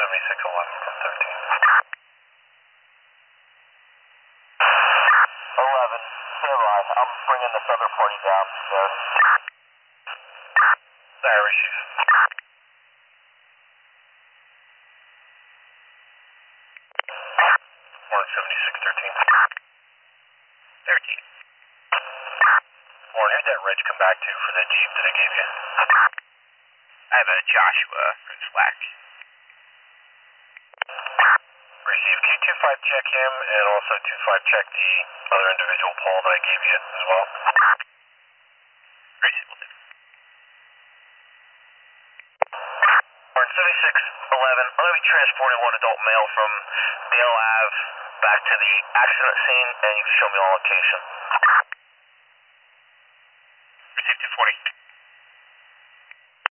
7611 from 13. 11, stand by. I'm bringing this other party down there. Irish Chief. 7613. 13. Warren, who'd that reg come back to for that Jeep that I gave you? I have a Joshua from Slack. Receive Q25 check him and also 25 check the other individual Paul that I gave you as well. Receive, will do. Warren, 7611, I'm going to be transporting one adult male from Dale Ave back to the accident scene, and you can show me all location.